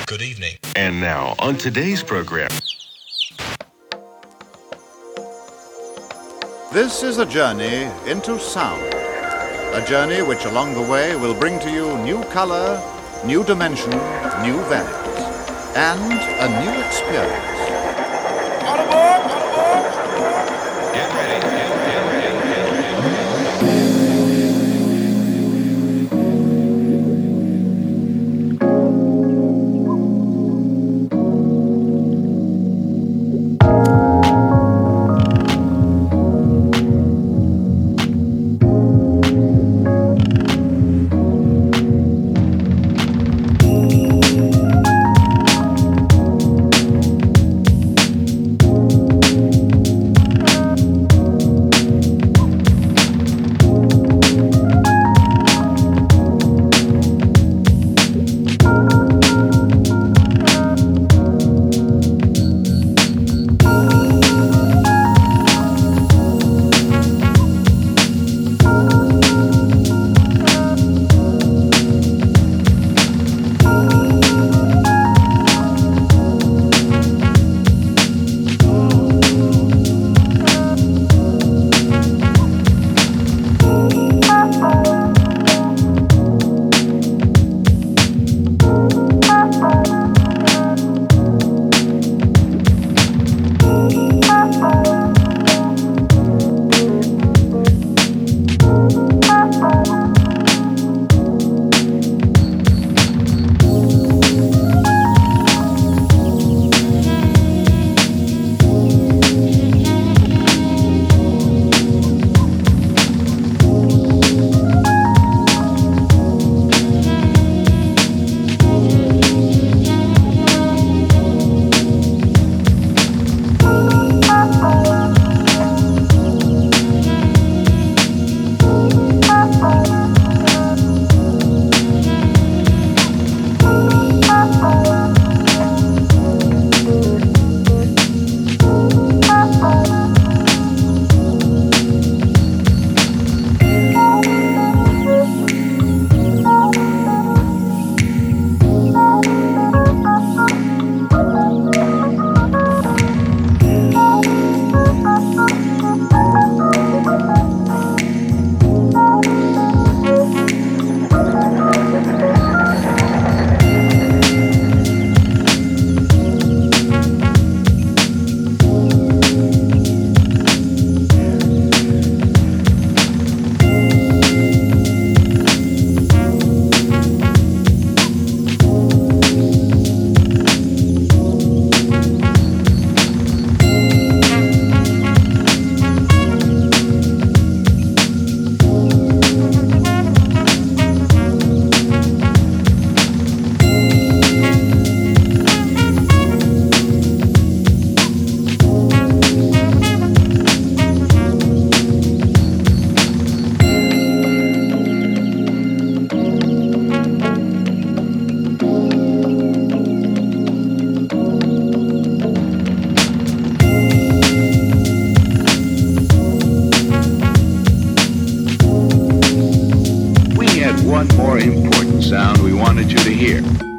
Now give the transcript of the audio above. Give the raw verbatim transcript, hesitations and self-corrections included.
Good evening. And now, on today's program. This is a journey into sound. A journey which along the way will bring to you new color, new dimension, new values, and a new experience. On aboard! On aboard! Get ready. Get, get ready. Get one more important sound we wanted you to hear.